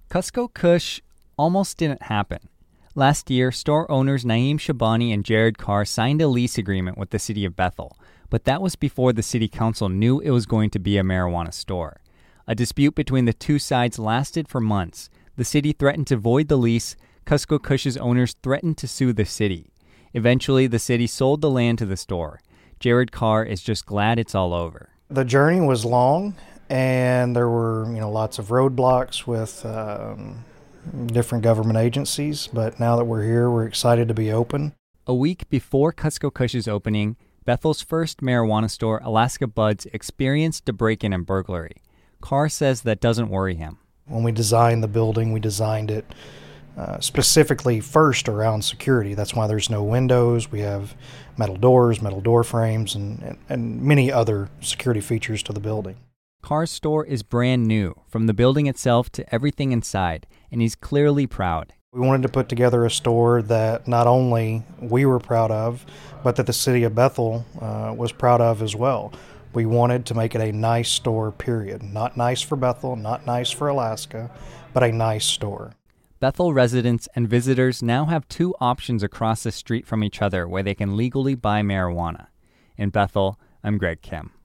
Cusco Kush almost didn't happen. Last year, store owners Naeem Shabani and Jared Carr signed a lease agreement with the city of Bethel, but that was before the city council knew it was going to be a marijuana store. A dispute between the two sides lasted for months. The city threatened to void the lease. Cusco Kush's owners threatened to sue the city. Eventually, the city sold the land to the store. Jared Carr is just glad it's all over. The journey was long, and there were, lots of roadblocks with different government agencies. But now that we're here, we're excited to be open. A week before Cusco Kush's opening, Bethel's first marijuana store, Alaska Buds, experienced a break-in and burglary. Carr says that doesn't worry him. When we designed the building, we designed it specifically first around security. That's why there's no windows. We have metal doors, metal door frames, and many other security features to the building. Carr's store is brand new, from the building itself to everything inside, and he's clearly proud. We wanted to put together a store that not only we were proud of, but that the city of Bethel was proud of as well. We wanted to make it a nice store, period. Not nice for Bethel, not nice for Alaska, but a nice store. Bethel residents and visitors now have two options across the street from each other where they can legally buy marijuana. In Bethel, I'm Greg Kim.